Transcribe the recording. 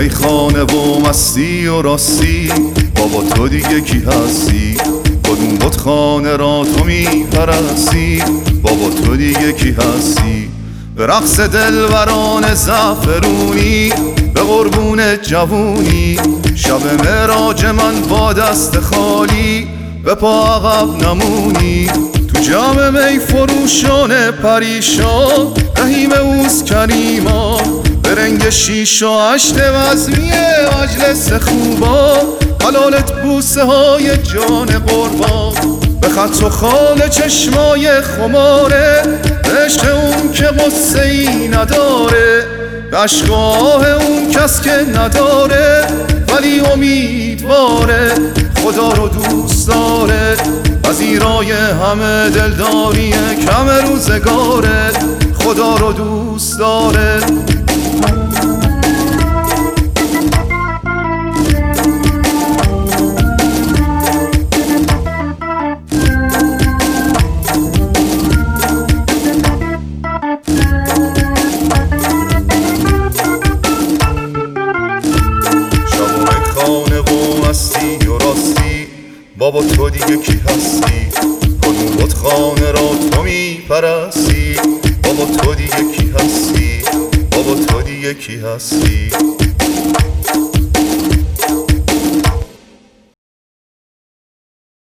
ای خانه و مستی و راستی، بابا تو دیگه کی هستی؟ کدوم بتخانه را تو میپرستی؟ بابا تو دیگه کی هستی؟ به رقص دلبران زعفرونی، به قربون جوونی، شب معراج من با دست خالی به پا عقب نمونی. تو جمع می فروشان پریشان، رحیم اوست کریما، به رنگ شیش و هشت وزمیه مجلس خوبا، حلالت بوسه های جان قربان، به خط و خال چشمای خماره، عشق اون که غصه ای نداره، به عشق و آه اون کس که نداره ولی امیدواره، خدا رو دوست داره، پذیرای همه دلداری کم روزگاره، خدا رو دوست داره. خانه و مستی و راستی، بابا تو دیگه کی هستی؟ کدوم بتخانه را تو میپرستی؟ بابا تو دیگه کی هستی؟ بابا تو دیگه کی هستی؟